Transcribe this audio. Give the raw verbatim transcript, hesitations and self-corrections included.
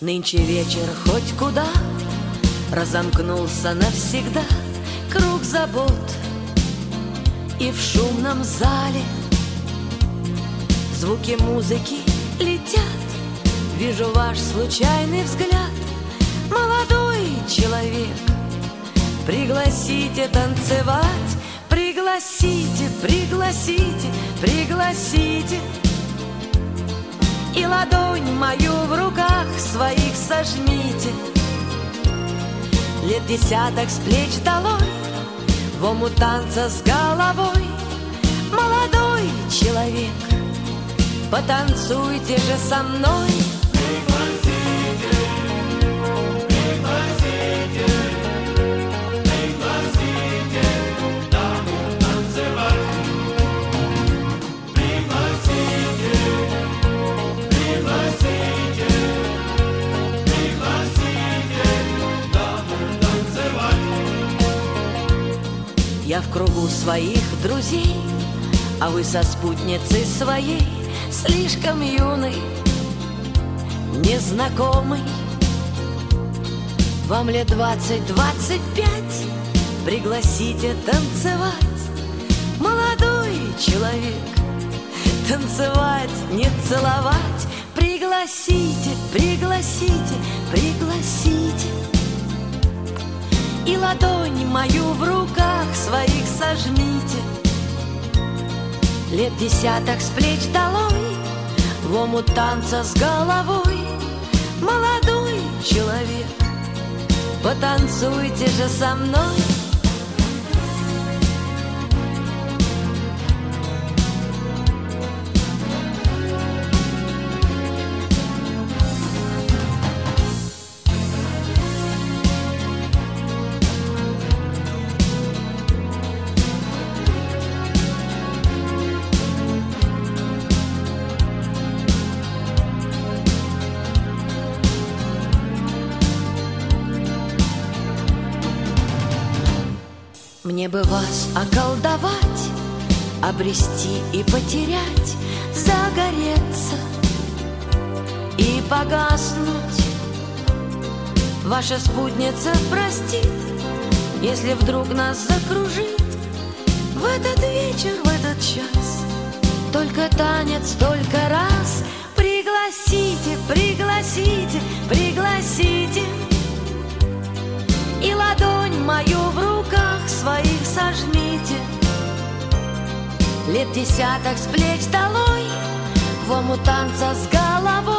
Нынче вечер хоть куда разомкнулся навсегда круг забот, и в шумном зале звуки музыки летят. Вижу ваш случайный взгляд, молодой человек. Пригласите танцевать, пригласите, пригласите, пригласите. И ладонь мою в руках своих сожмите. Лет десяток с плеч долой, в омут танца с головой. Молодой человек, потанцуйте же со мной. Пригласите, пригласите, пригласите даму танцевать. Пригласите, пригласите, пригласите даму танцевать. Я в кругу своих друзей, а вы со спутницей своей, слишком юный, незнакомый. Вам лет двадцать-двадцать пять, пригласите танцевать. Молодой человек, танцевать, не целовать. Пригласите, пригласите, пригласите. И ладонь мою в руках своих сожмите. Лет десяток с плеч долой, в омут танца с головой. Молодой человек, потанцуйте же со мной. Мне бы вас околдовать, обрести и потерять, загореться и погаснуть. Ваша спутница простит, если вдруг нас закружит в этот вечер, в этот час. Только танец, только раз. Пригласите, пригласите, пригласите. И ладонь мою в руках своих сожмите. Лет десяток с плеч долой, в омут танца с головой.